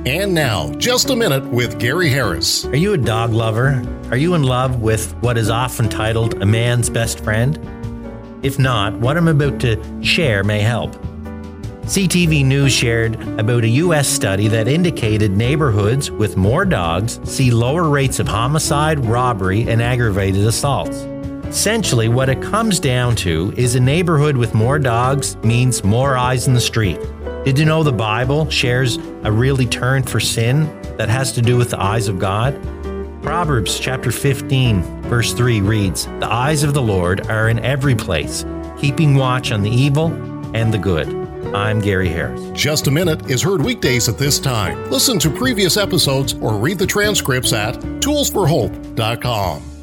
And now, Just a Minute with Gary Harris. Are you a dog lover? Are you in love with what is often titled a man's best friend? If not, what I'm about to share may help. CTV News shared about a U.S. study that indicated neighborhoods with more dogs see lower rates of homicide, robbery, and aggravated assaults. Essentially, what it comes down to is a neighborhood with more dogs means more eyes in the street. Did you know the Bible shares a really turn for sin that has to do with the eyes of God? Proverbs chapter 15, verse 3 reads, "The eyes of the Lord are in every place, keeping watch on the evil and the good." I'm Gary Harris. Just a Minute is heard weekdays at this time. Listen to previous episodes or read the transcripts at toolsforhope.com.